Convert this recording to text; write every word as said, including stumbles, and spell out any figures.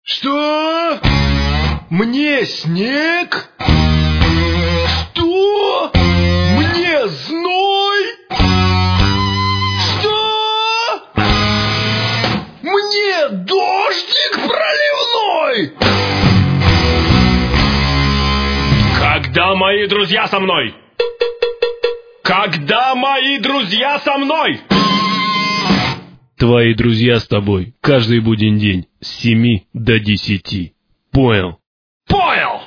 Что? Мне снег? Что? Мне зной? Что? Мне дождик проливной? Когда мои друзья со мной? Когда мои друзья со мной? Твои друзья с тобой каждый будний день с семи до десяти. Понял? Понял!